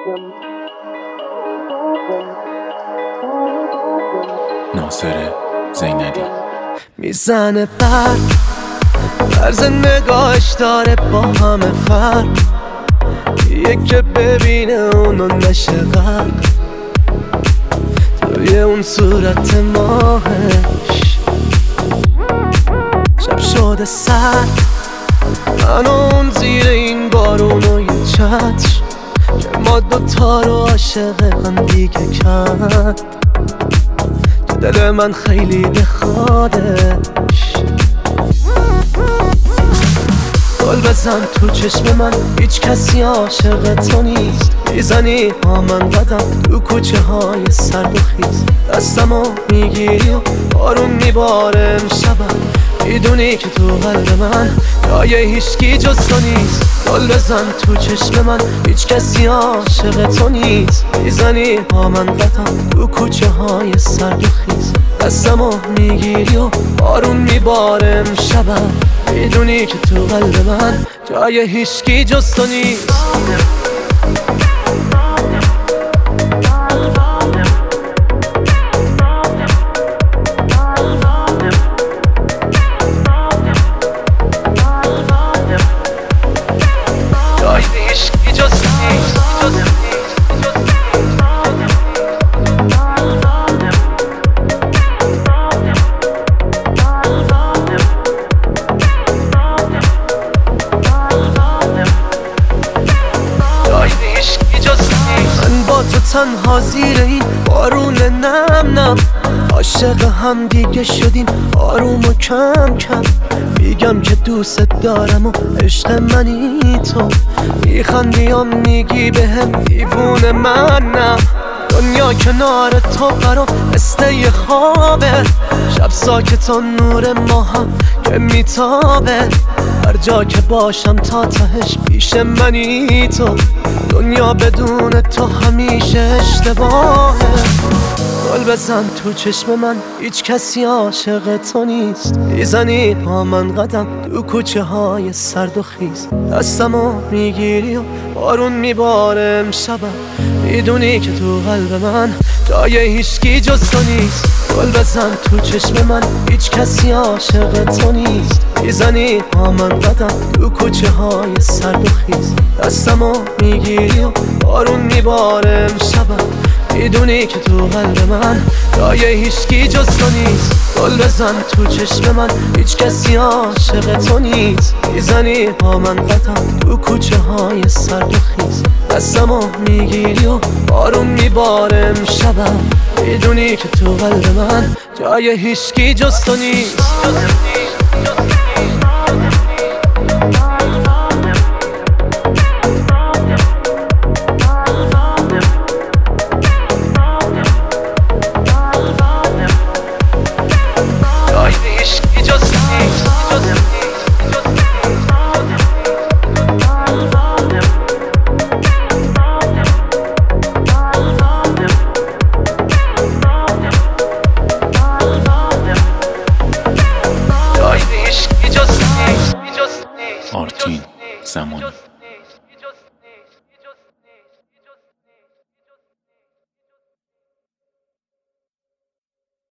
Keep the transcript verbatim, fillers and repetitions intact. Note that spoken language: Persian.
ناصر زینبی میزنه برق طرز نگاهش داره با همه فرق، یکی ببینه اونو نشه غرق توی اون صورت ماهش. شب شده سرد، من اون زیر این بارون و یه چتر که ما دوتا رو عاشق هم دیگه کرد، که دل من خیلی بخوادش. گل بزن تو چشم من، هیچ کسی عاشق تو نیست. میزنی با من قدم تو کوچه های سرد و خیز، دستمو میگیری و بارون میباره امشبم، میدونی که تو قلب من جای هیچکی جز تو نیست. گل بزن تو چشم من، هیچ کسی عاشق تو نیست. میزنی با من قدم تو کوچه های سرد و خیز، دستمو میگیری و بارون میباره امشبم، میدونی که تو قلب من جای هیچکی جز تو نیست. تنها زیر این بارون نم نم، عاشق هم دیگه شدیم آروم و کم کم. میگم که دوست دارم و عشق منی تو، میخندی و میگی بهم دیوونه منم. دنیا کنار تو برام مثل یه خوابه، شب ساکت و نور ماهم که میتابه. هر جا که باشم تا تهش پیش منی تو، دنیا بدون تو همیشه اشتباهه. گل بزن تو چشم من، هیچ کسی عاشق تو نیست. میزنی با من قدم تو کوچه های سرد و خیز، دستمو میگیری و بارون میباره امشبم، میدونی که تو قلب من جای هیچکی جز تو نیست. گل بزن تو چشم من، هیچ کسی عاشق تو نیست. میزنی با من قدم تو کوچه های سرد و خیز، دستمو میگیری و بارون میباره امشبم، میدونی که تو قلب من جای هیچکی جز تو نیست. گل بزن تو چشم من، هیچ کسی عاشق تو نیست. میزنی با من قدم تو کوچه های سرد و خیز، دستمو میگیری و بارون میباره امشبم، میدونی که تو قلب من جای هیچکی جز تو نیست.